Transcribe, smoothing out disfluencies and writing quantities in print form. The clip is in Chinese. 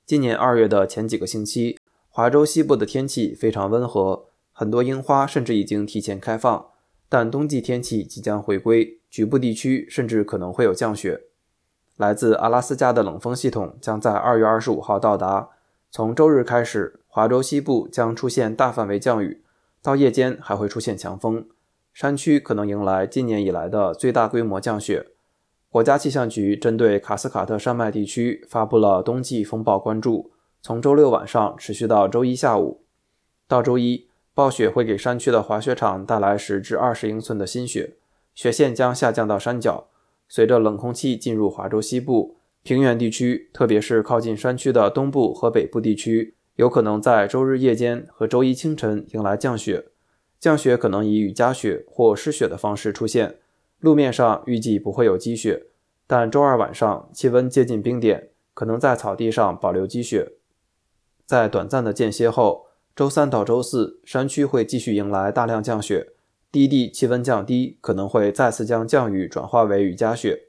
今年2月的前几个星期，华州西部的天气非常温和，很多樱花甚至已经提前开放，但冬季天气即将回归，局部地区甚至可能会有降雪。来自阿拉斯加的冷锋系统将在2月25号到达，从周日开始，华州西部将出现大范围降雨，到夜间还会出现强风，山区可能迎来今年以来的最大规模降雪。国家气象局针对卡斯卡特山脉地区发布了冬季风暴关注，从周六晚上持续到周一下午。到周一，暴雪会给山区的滑雪场带来10至20英寸的新雪，雪线将下降到山脚。随着冷空气进入华州西部，平原地区，特别是靠近山区的东部和北部地区，有可能在周日夜间和周一清晨迎来降雪。降雪可能以雨夹雪或湿雪的方式出现，路面上预计不会有积雪，但周二晚上气温接近冰点，可能在草地上保留积雪。在短暂的间歇后，周三到周四，山区会继续迎来大量降雪，低地气温降低，可能会再次将降雨转化为雨夹雪。